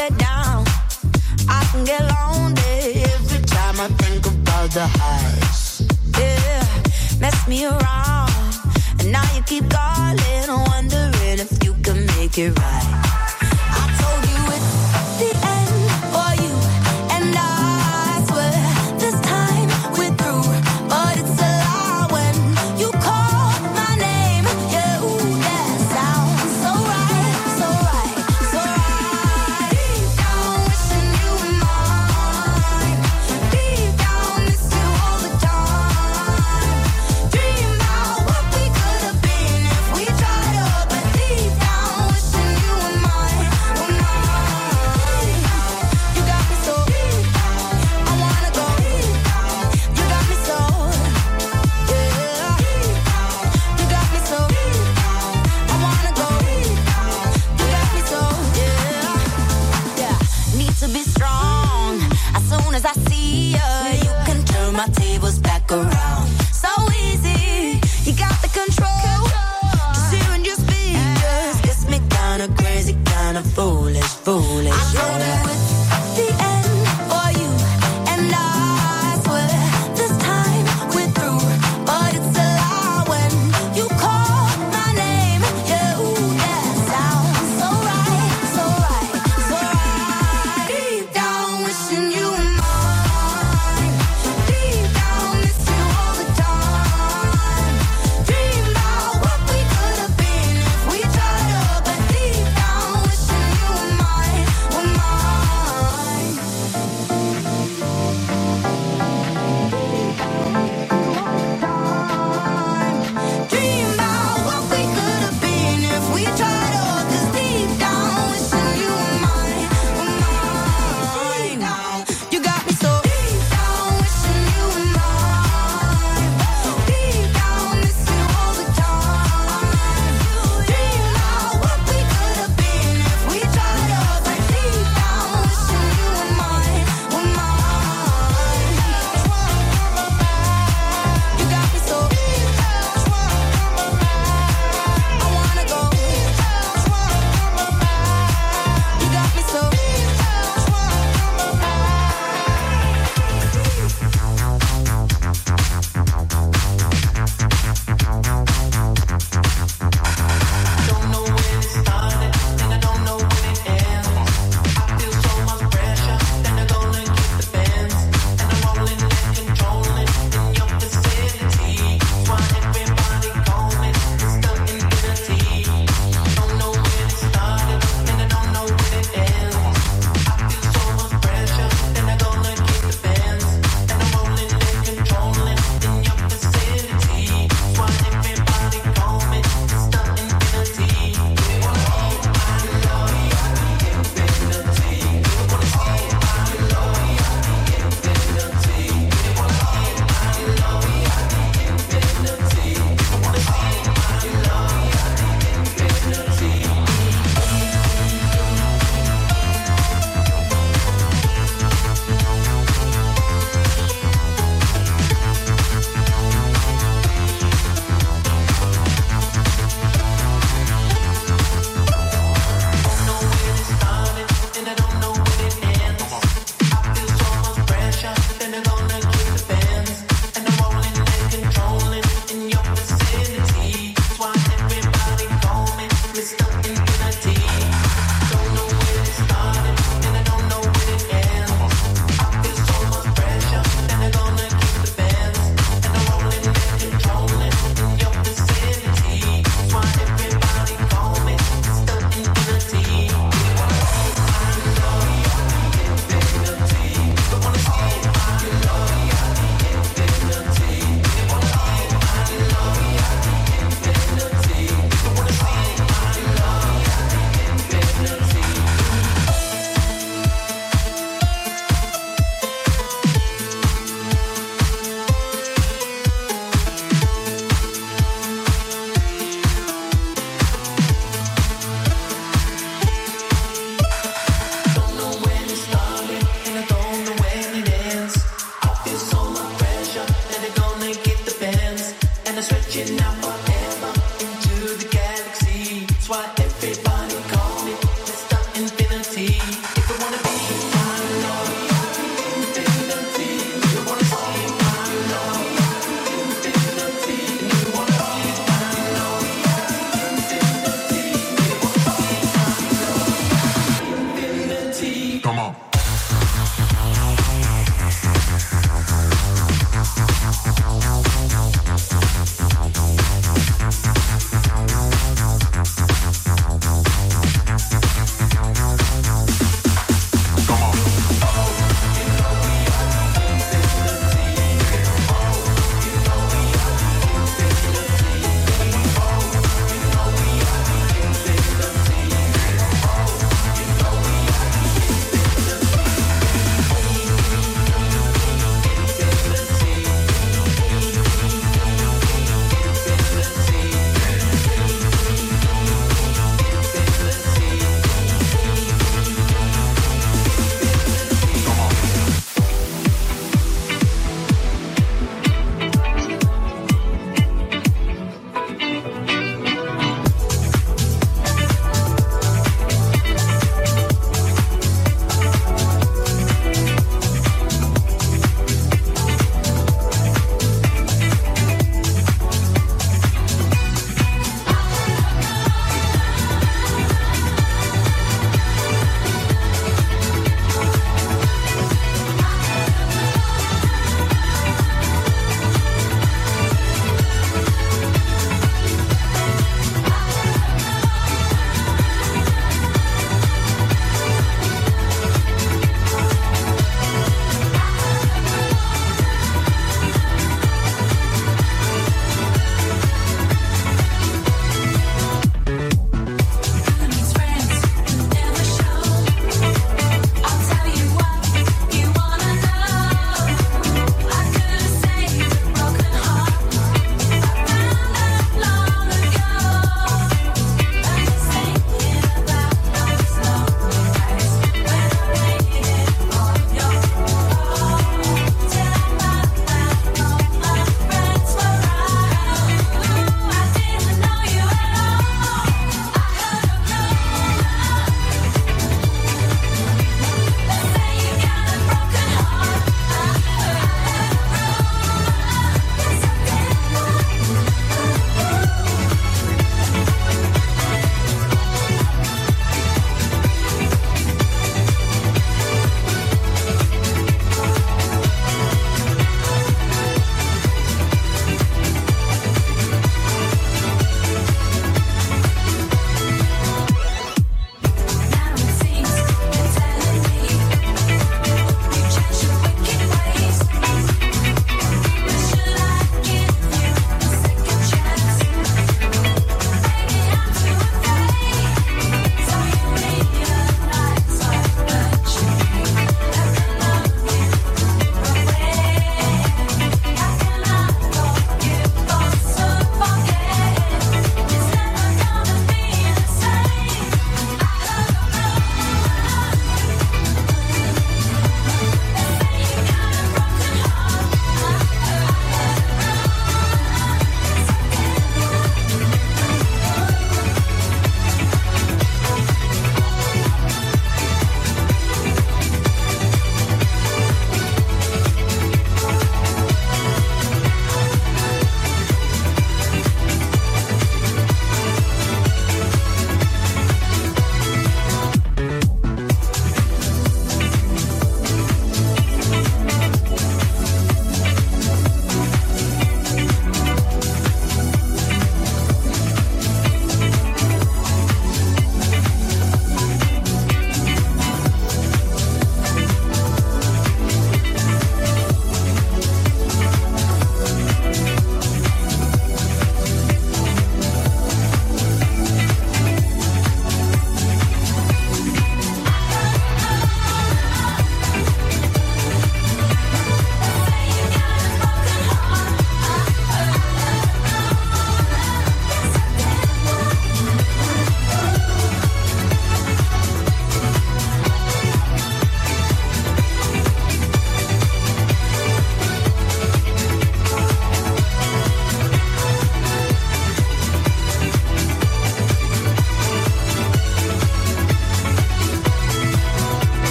get down, I can get lonely every time I think about the highs. Yeah, mess me around, and now you keep calling, wondering if you can make it right. I told you it's the end for you, and I swear this time we're through, but it's a lie when you call my name. Yeah, ooh, that sounds so right, so right, so right. Deep down wishing you were mine, deep down miss you all the time. Dream about what we could have been if we tried up, but deep down wishing you were mine, were mine. You got me so deep down, I wanna go deep down. You got me so, yeah. You got me so deep down, I wanna go deep down. You got me so, yeah. Need to be strong. As soon as I see you, you can turn my tables back around. So easy, you got the control. Just hearing your speakers gets me kinda crazy, kinda foolish, foolish. I told you it's the end for you, and I swear this time we're through, but it's a lie when you call my name. Yeah, ooh, that sounds so right, so right, so right. Deep down wishing you were mine, deep down miss you all Come on.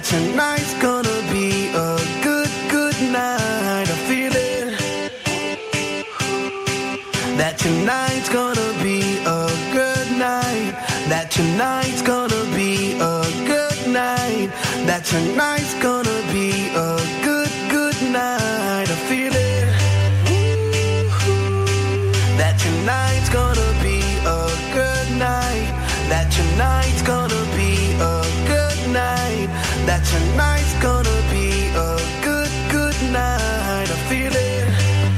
tonight's gonna be a good, good night. I feel it. That tonight's gonna be a good night. That tonight's gonna be a good night. That tonight's gonna be a good, good night. I feel it. That tonight's gonna be a good night. That tonight's gonna be a good night. That tonight's gonna be a good, good night. I feel it.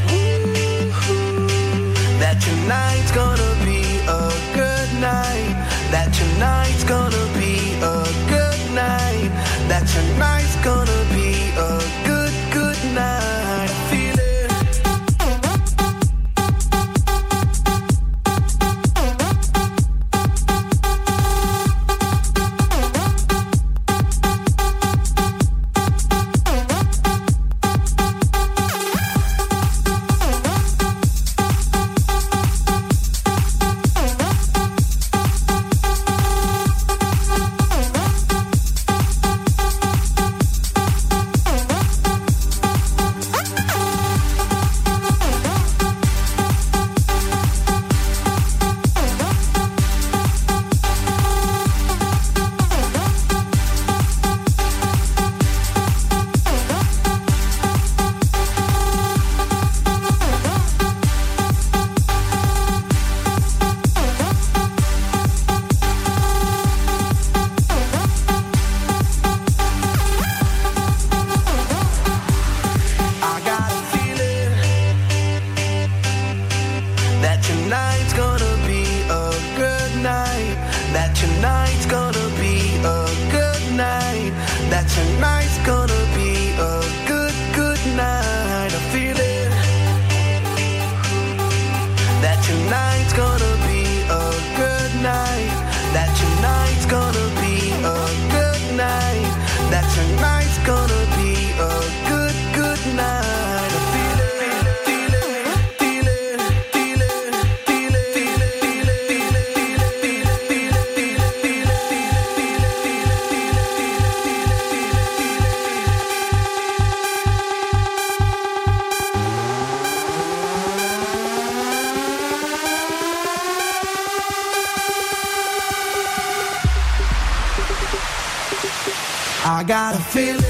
That tonight's gonna be a good night. That tonight's gonna be a good night. That tonight's gonna be a good, good night. I feel it. I got a feeling.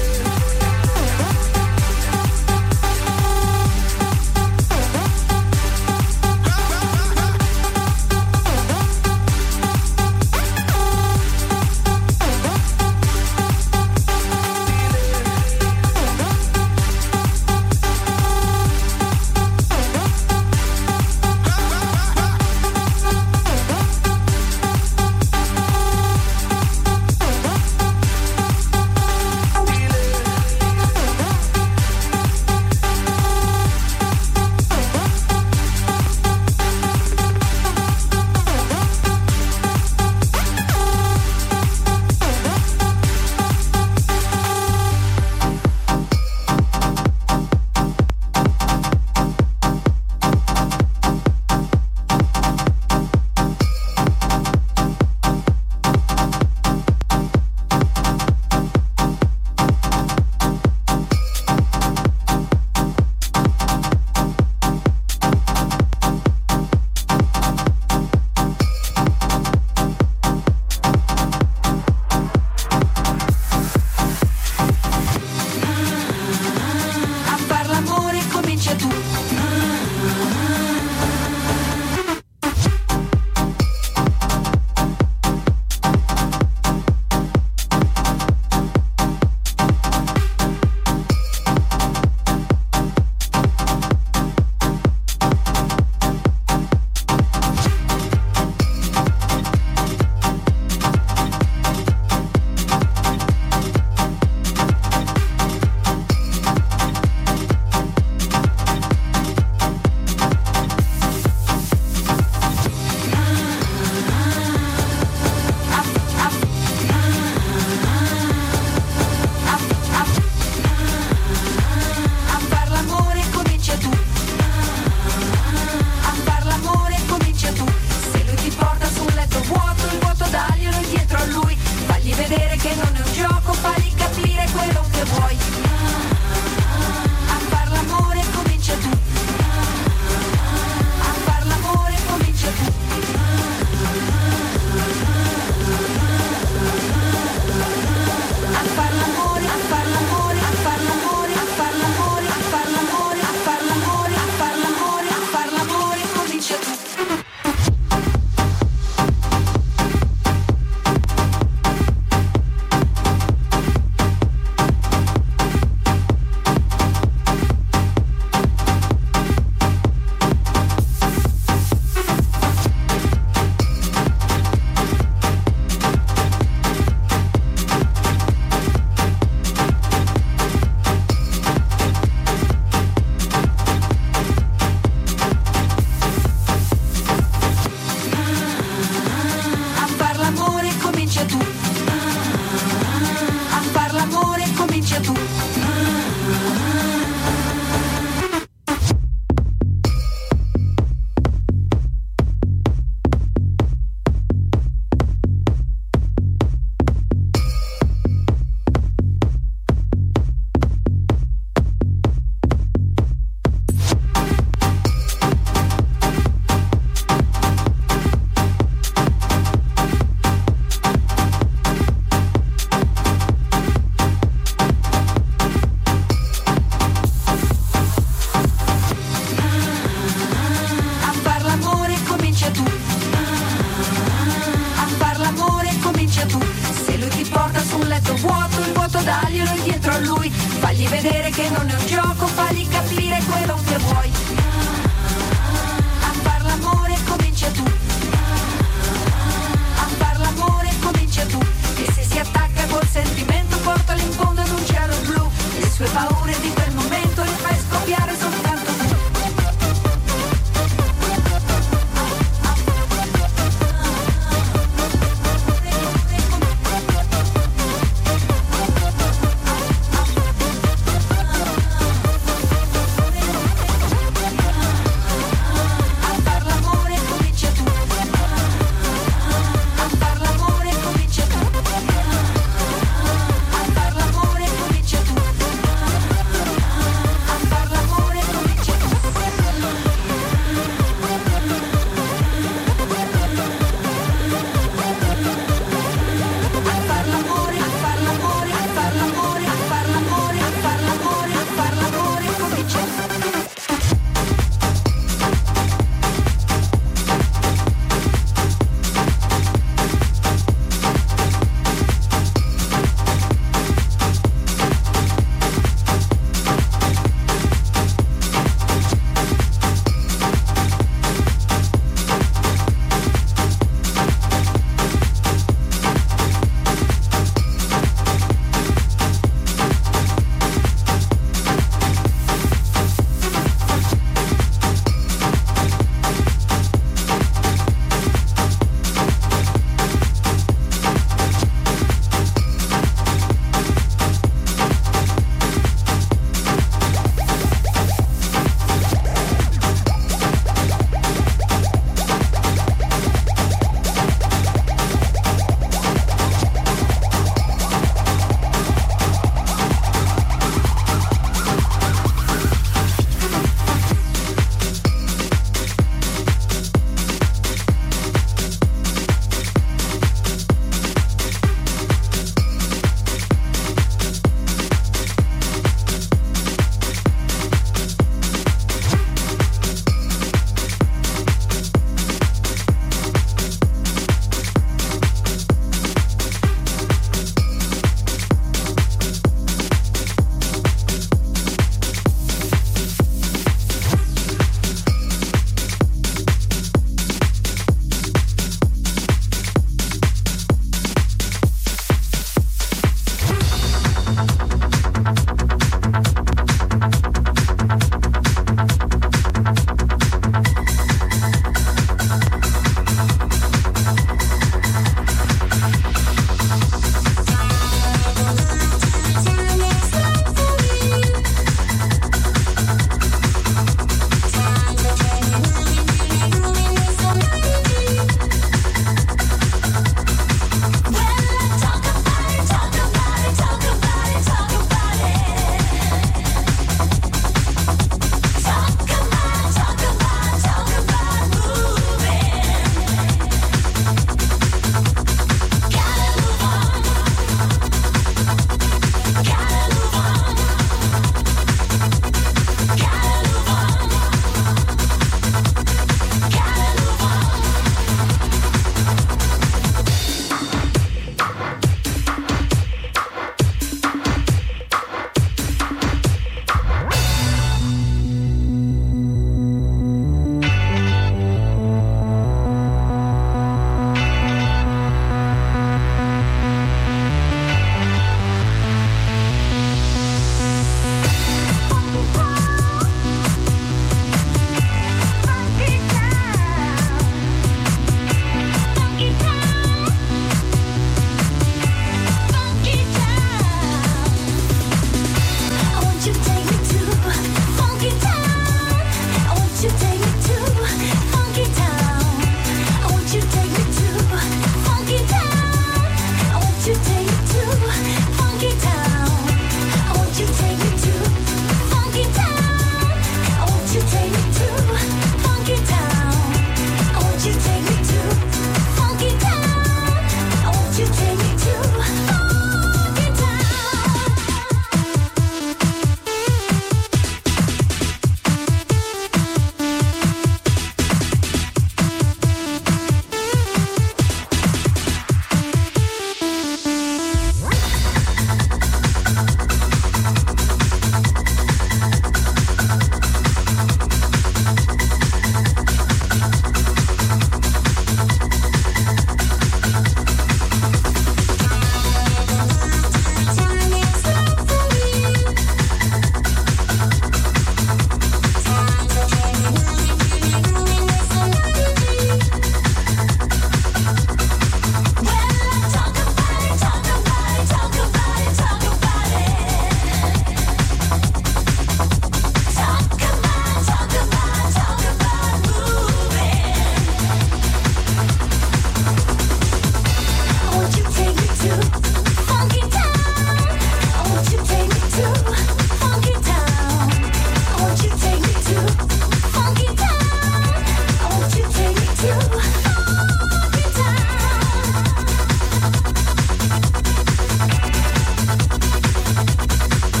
Feeling.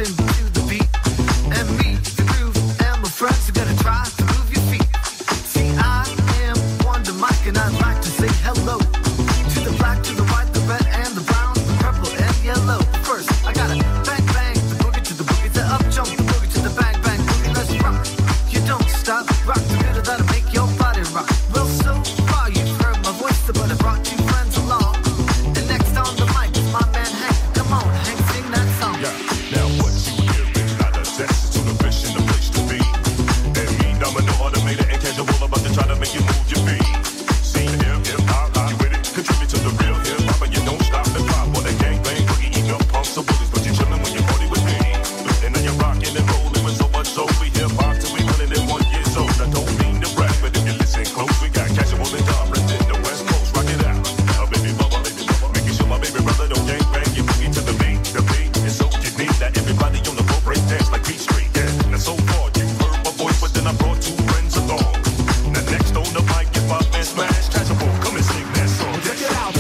rocking to the beat. And me, the groove, and my friends are gonna try to move your feet. See, I am Wonder Mike, and I'd like to say hello to the black, to the white, the red, and the brown, the purple, and yellow. First, I gotta bang, bang, the boogie to the boogie, the up jump, the boogie to the bang, bang, boogie, let's rock. You don't stop, rock the rhythm that'll make your body rock. Well, so far you've heard my voice, but I brought two friends along. And next on the mic is my man Hank. Come on, Hank, sing that song. Yeah, now what you hear is not a test, to the fish in the place to be. And me, domino, automated, and casual, about to try to make you move your feet. See, hip-hop, you with it, contribute to the real hip-hop, and you don't stop the drop on that gangbang, boogie, eating up pumps of bullies, but you chillin' when you party with me. And then you're rockin' and rollin' with so much soul, we hip-hop till we 101 years old. I don't mean to brag, but if you listen close, we got casual and dominant in the West Coast, rock it out. Baby mama, making sure my baby brother don't gangbang, you boogie to the beat is so unique that everybody on the floor break dance like Beat Street, yeah. Now so far you heard my voice, but then I brought two friends along. Now next on the mic is my man Smash Casual, come and sing that song. Check it out,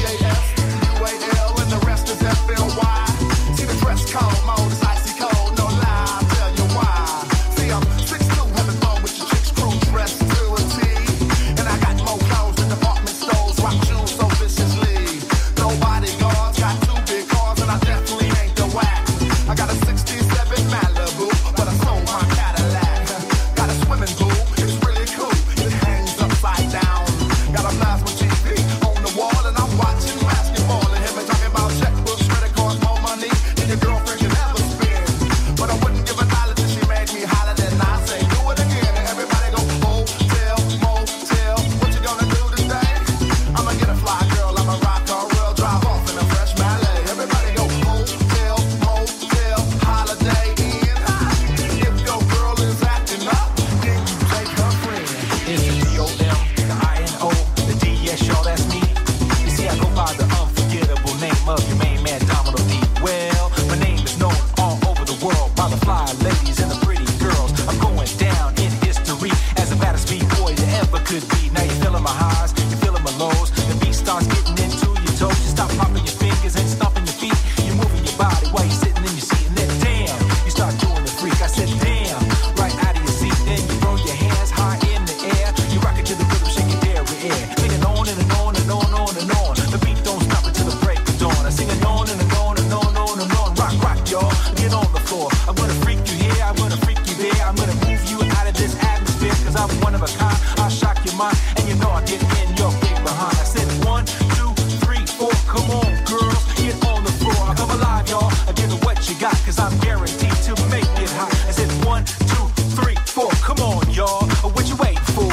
C-A-S-U-A-L and the rest is F-L-Y. See the dress code, mode is icy cold, no lie, I'll tell you why. See, I'm 6'2", having fun with your chicks, crew dressed to a T. And I got more clothes than department stores, rock shoes so viciously. No bodyguards, got two big cars, and I definitely ain't the whack. I got a 67 Malibu, but I sold my Cadillac. Got a swimming pool, it's really cool, it hangs upside down. Got a plasma TV on the wall, and I'm watching basketball. And him and talking about checkbooks, credit cards, more money than your girlfriend can ever spend. But I wouldn't give a dollar till she made me holler, then I say, do it again. And everybody go, hotel, motel, what you gonna do today? I'ma get a fly girl, I'ma rock her real, drive off in a fresh Malay. Everybody go, hotel, motel, holiday inn. If your girl is acting up, then you take her friend. It's the D-O-M, the I-N-O, the D-S, y'all, that's me. You see, I go by the unforgettable name of your main man, Domino D. Well, my name is known all over the world by the fly ladies and the pretty girls. I'm going down in history as the baddest B-boy that ever could be. Now you're feeling my highs, you're feeling my lows. The beat starts getting into your toes. You stop popping your fingers and stomping your feet. You're moving your body while you're sitting in your seat. And then, damn, you start doing the freak. I said, damn, right out of your seat. Then you throw your hands high in the air. You rock it to the rhythm, shake your dairy air. Singing on and on and on and on. The beat don't stop until the break of dawn. I sing it on and on and on and on. Rock, rock, y'all. Get on the floor. I'm gonna freak you here. I'm gonna freak you there. I'm gonna move you out of this atmosphere. Cause I'm one of a kind. I'll shock your mind. And you know I get in your big behind. I said 1, 2, 3, 4. Come on, girls. Get on the floor. I come alive, y'all. I give it what you got. Cause I'm guaranteed to make it hot. I said 1, 2, 3, 4. Come on, y'all. What you waiting for?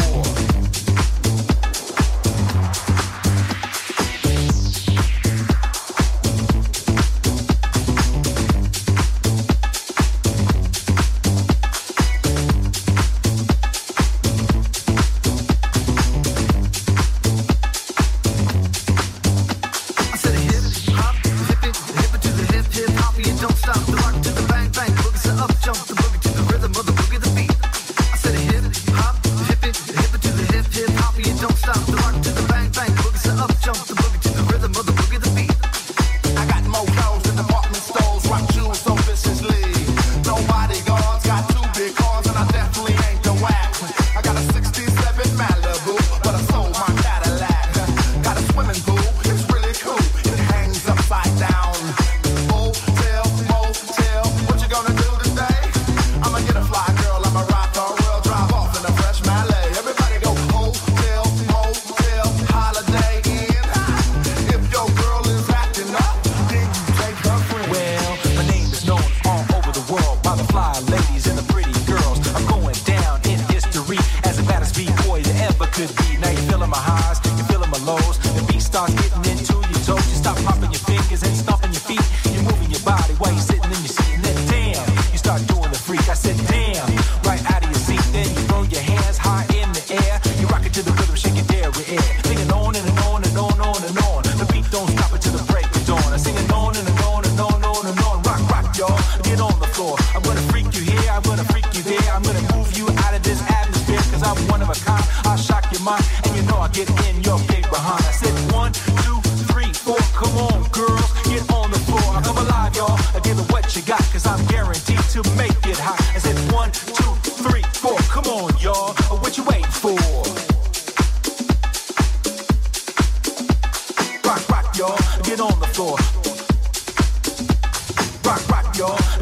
I said hip hop, hip it to the hip hop, you don't stop. The rock to the bang bang, boogie to up jump, the boogie to the rhythm of the boogie the beat. I said hip hop, hip it to the hip hop, you don't stop. The rock to the bang bang, boogie to up jump, the boogie to the rhythm of the boogie the beat. I got more clothes than department stores, rock shoes so viciously. No bodyguards, got two big cars, and I definitely ain't the whack. I got a 67 Malibu, but I sold my Cadillac. Got a swimming pool, it's really cool, it hangs upside down. Hotel, motel, what you gonna do today? I'ma get a fly girl, I'ma rock her real, drive off in a fresh Malay. Everybody go, hotel, motel, holiday inn. If your girl is acting up, then you take her friend. Well, my name is known all over the world by the fly ladies and the pretty girls. I'm going down in history as the baddest B-boy that ever could be. Now you're feeling my highs, you're feeling my lows. The beat starts getting into your toes. You stop popping your fingers and stomping your feet. You're moving your body while you're sitting in your seat. And then, damn, you start doing the freak. I said, damn, right out of your seat. Then you throw your hands high in the air. You rock it to the rhythm, shake your dairy air. Singing on and on and on and on. The beat don't stop until the break of dawn. I sing it on and on and on and on. Rock, rock, y'all. Get on the floor. I'm gonna freak you here. I'm gonna freak you there. I'm gonna move you out of this atmosphere. Cause I'm one of a kind. I'll shock your mind. And you know I get in your big behind. I said 1, 2, 3, 4. Come on, girls. Get on the floor. I come alive, y'all. I give it what you got. Cause I'm guaranteed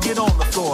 get on the floor.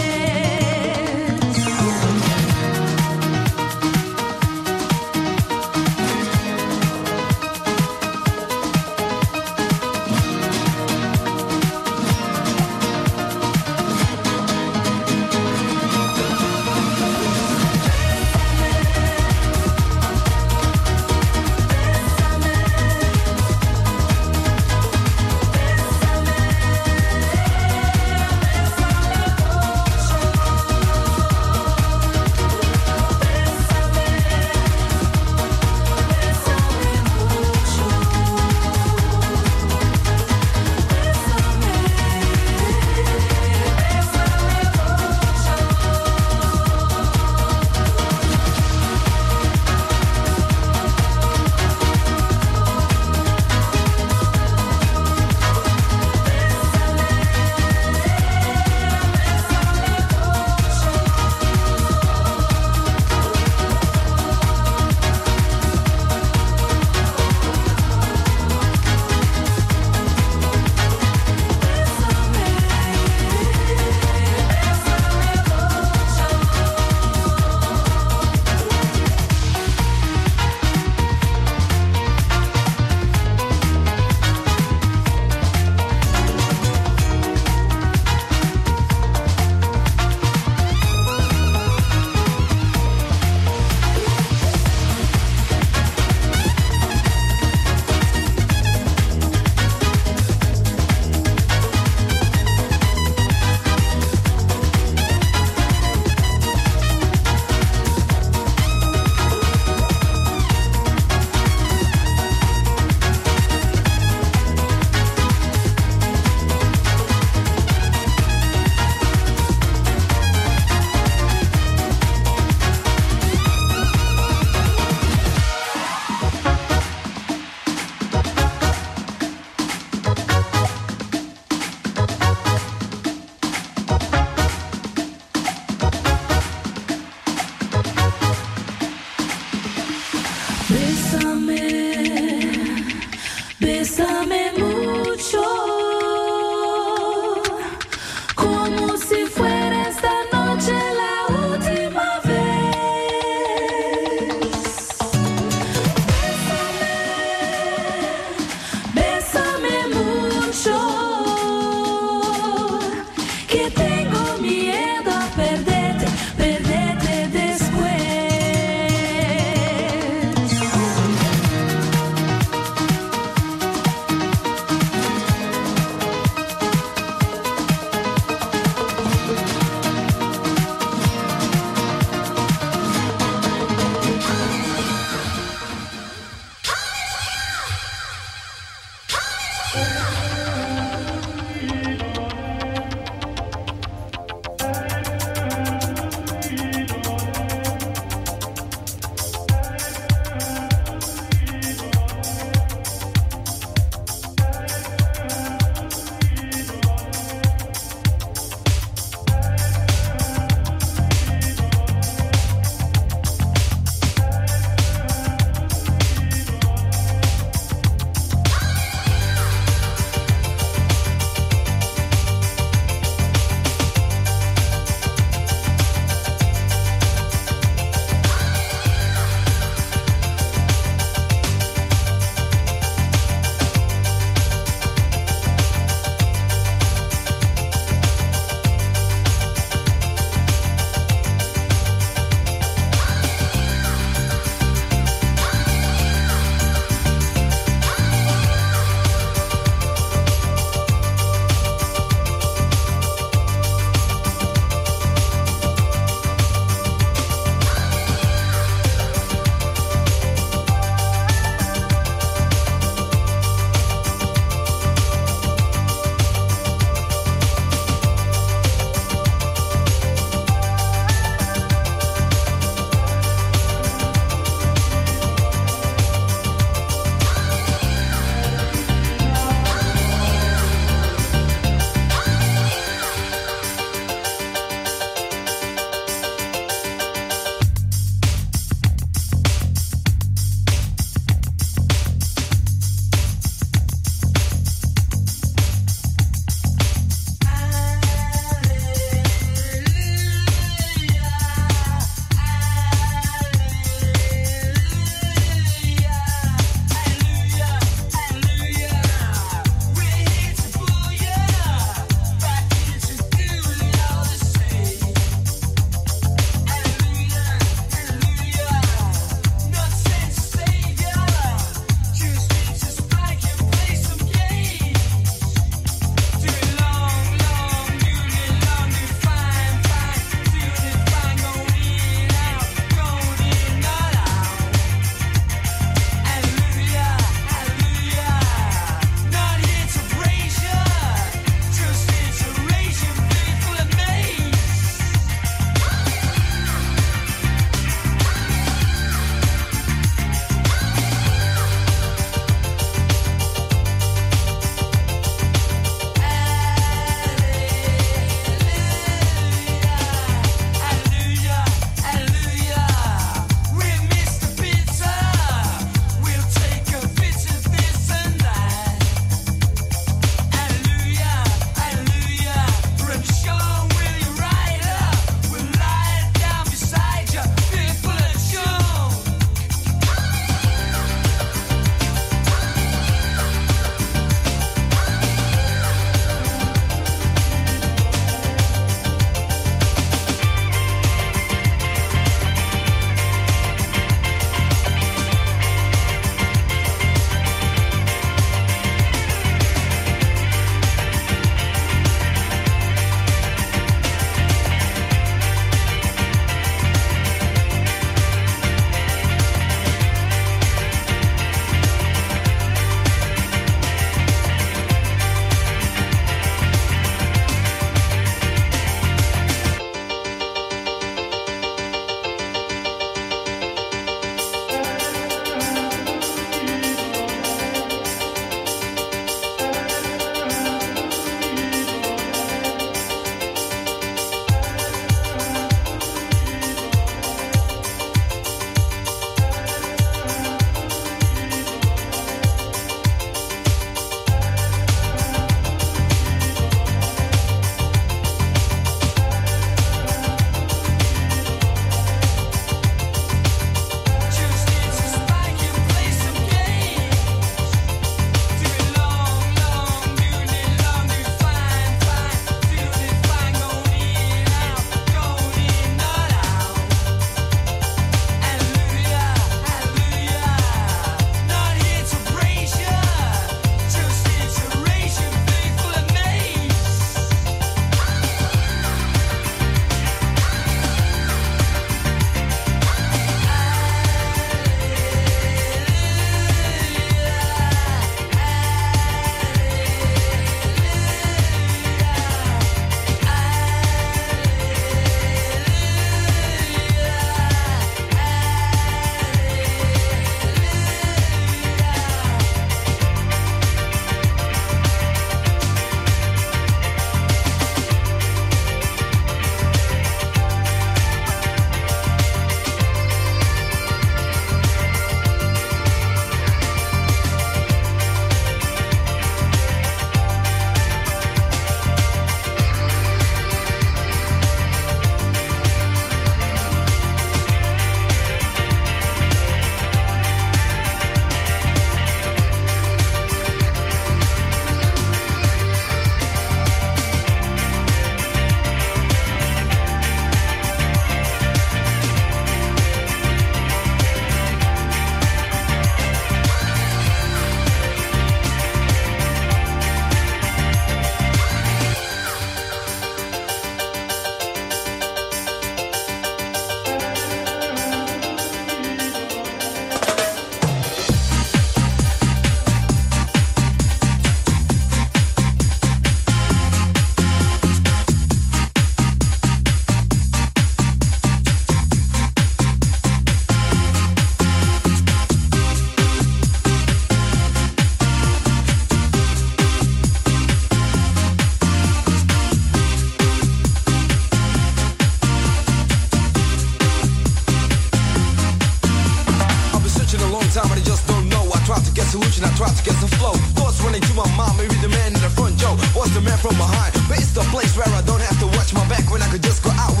station, I tried to get some flow. Thoughts running to my mind, maybe the man in the front, Joe was the man from behind. But it's the place where I don't have to watch my back when I could just go out